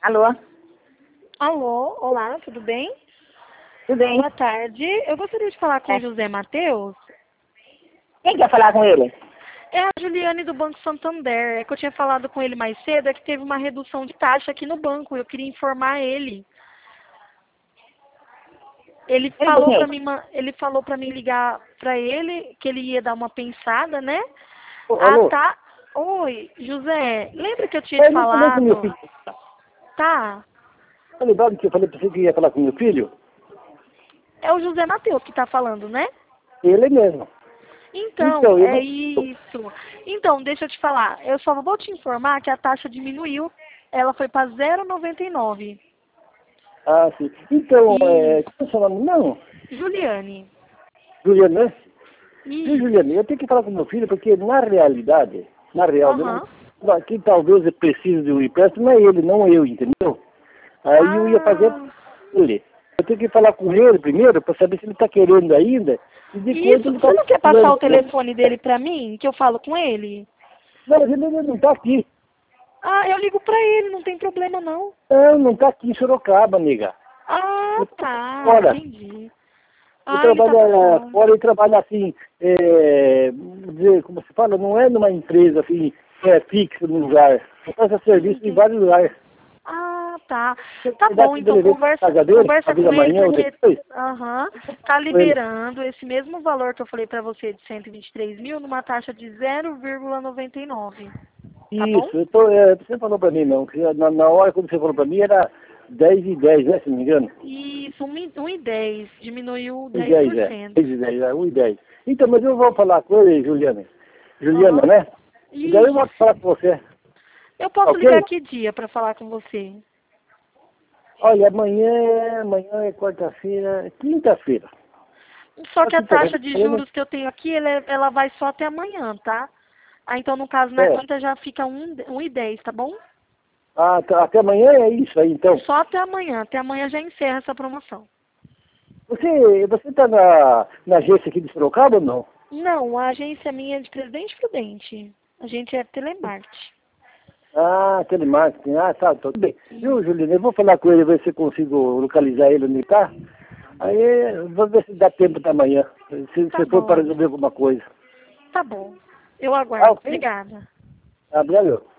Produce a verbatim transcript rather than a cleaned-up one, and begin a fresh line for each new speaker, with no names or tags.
Alô?
Alô, olá, tudo bem?
Tudo bem?
Boa tarde. Eu gostaria de falar com
É.
o José Matheus.
Quem quer falar com ele?
É a Juliane do Banco Santander. É que eu tinha falado com ele mais cedo, é que teve uma redução de taxa aqui no banco. Eu queria informar ele. Ele
Ele
falou
quem?
para mim, ma- ele falou para mim ligar para ele que ele ia dar uma pensada, né?
Ô,
Ah,
alô?
tá. Oi, José. Lembra que eu tinha te
Eu não falei com meu
falado?
filho.
Tá.
Tá lembrado que eu falei pra você que ia falar com meu filho?
É o José Matheus que tá falando, né?
Ele mesmo.
Então,
Então, eu
é
não...
isso. Então, deixa eu te falar. Eu só vou te informar que a taxa diminuiu. Ela foi para zero vírgula noventa e nove.
Ah, sim. Então, é...
Isso.
Como é o seu nome? Não.
Juliane.
Juliano, né? Sim,
Isso.
Juliano, eu tenho que falar com meu filho porque, na realidade, na real,
Aham.
não, quem talvez precise de um empréstimo é ele, não eu, entendeu? Aí eu ia fazer
Ah,
ele. Eu tenho que falar com ele primeiro para saber se ele está querendo ainda e depois
isso.
ele
Você
está
não quer passar o
precisando.
telefone dele para mim, que eu falo com ele?
Não, mas ele não está aqui.
Ah, eu ligo para ele, não tem problema não.
Não, não está aqui em Sorocaba, amiga.
Ah,
Ele tá
tá.
fora.
Entendi.
Ele
Ah, ele tá
trabalha
fora.
fora, ele trabalha assim, é, vamos dizer, como se fala, não é numa empresa assim, é fixa no lugar. Ele faz serviço em
Entendi.
vários lugares.
Ah, tá.
Você
Tá
dá
bom,
tudo
então
ele ver pra
conversa,
casa dele,
conversa
talvez
com ele,
amanhã ou
porque
depois,
aham, tá
com ele.
liberando esse mesmo valor que eu falei pra você de cento e vinte e três mil numa taxa de zero vírgula noventa e nove. Tá bom?
Isso, eu tô, é, você falou pra mim não, que na, na hora quando você falou pra mim era dez e dez, né, se não me engano?
Isso, um e dez, diminuiu
um e
dez
dez,
por
é.
cento.
dez e dez, é, um e dez. Então, mas eu vou falar com ele, Juliana. Juliana,
Aham.
né? E daí eu vou
Isso.
falar com você,
Eu posso ligar
ok?
que dia pra falar com você?
Olha, amanhã, amanhã é quarta-feira, quinta-feira.
Só
Só
que a taxa
quinta-feira,
de
eu não-
juros que eu tenho aqui, ela, é- ela vai só até amanhã, tá? Ah, então no caso na
é.
quinta já fica um, um e dez, tá bom?
Ah, tá, até amanhã é isso aí, então.
Só até amanhã. Até amanhã já encerra essa promoção.
Você, você tá na, na agência aqui de Sorocaba ou não?
Não, a agência minha é de Presidente Prudente. A gente é telemarketing.
Ah, telemarketing. Ah, tá, tudo bem. Viu,
Isso.
Juliana? Eu vou falar com ele, ver se eu consigo localizar ele onde ele tá. Aí, vamos ver se dá tempo da manhã. Se
Tá
você for para
bom.
resolver alguma coisa.
Tá bom. Eu
Ah,
aguardo.
ok?
Obrigada.
Ah, valeu.